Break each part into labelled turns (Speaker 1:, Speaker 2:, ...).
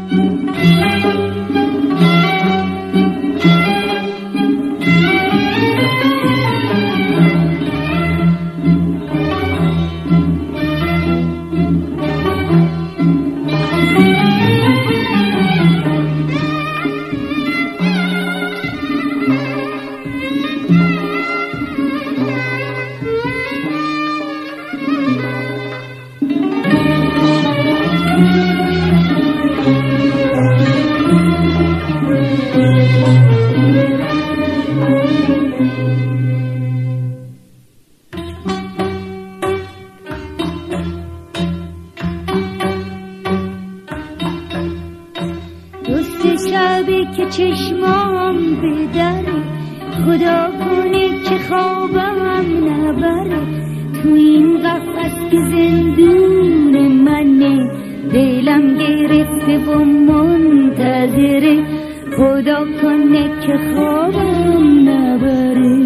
Speaker 1: شبی که چشمام بدره، خدا کنه که خوابم نبره. تو این قفس که زندون منه، دلم گرفته و منتظره. خدا کنه که خوابم نبره.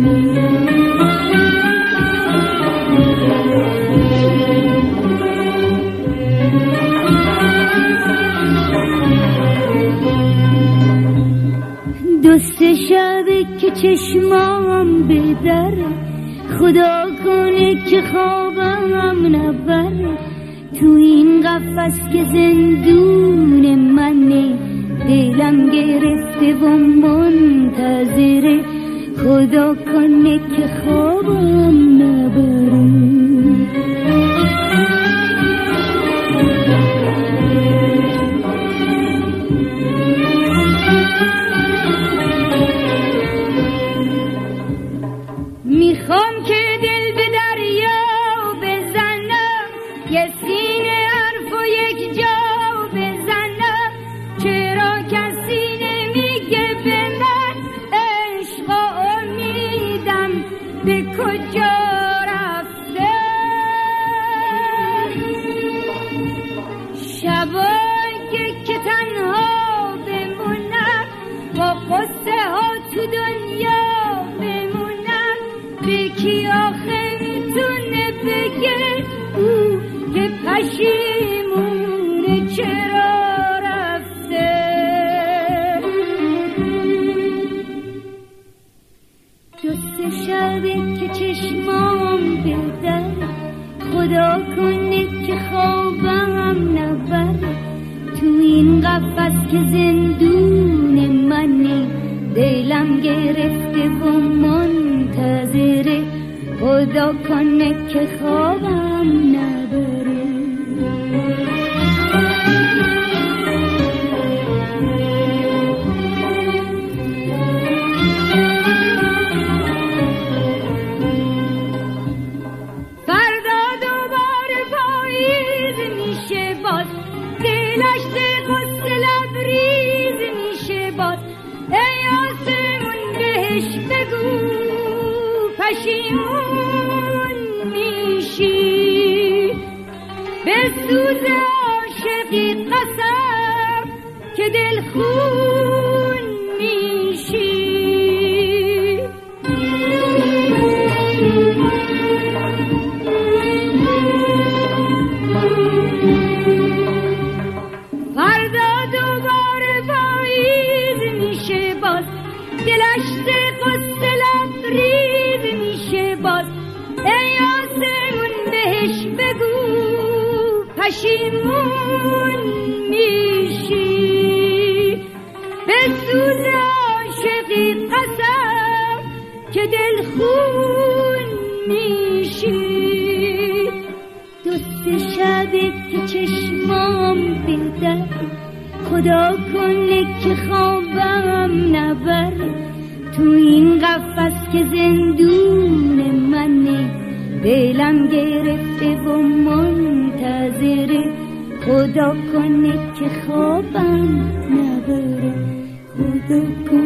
Speaker 1: دوست شبی که چشمام بدره، خدا کنه که خوابم نبره. تو این قفس که زندون منه، دلم گرفته و منتظره. خدا کنه که خوابم نبره. میخوام که دل به دریا بزنم، یه سینه حرف و یک جا بزنم. چرا کسی نمیگه به من عشق و امیدم به کجا رفته؟ شبایی که تنها بمونم، با قصه ها تو دنیا بمونم. به کی آخه میتونه بگه او که پشیمونه چرا رفته؟ دوست شبی که چشمام بدره، خدا کنه که خوابم نبره. تو این قفس که زندون منه، دلم گرفته و منتظره. خدا کنه که خوابم نبره. فردا دوباره پاییز میشه باز، دلشت قصه لبریز میشه باز. ای آسمون بهش بگو پشیمون میشی، به سوز عاشقی قسم که دلخون میشی. فردا دوباره پاییز میشه باز، دلشت قصه لبریز میشه باز. ای آسمون بهش بگو پشیمون میشی، به سوز عاشقی قسم که دلخون میشی. دوست شبی که چشمام بدره، خدا کنه که خوابم نبره. تو این قفس که زندون منه، دلم گرفته و منتظره. خدا کنه که خوابم نبره. خدا کنه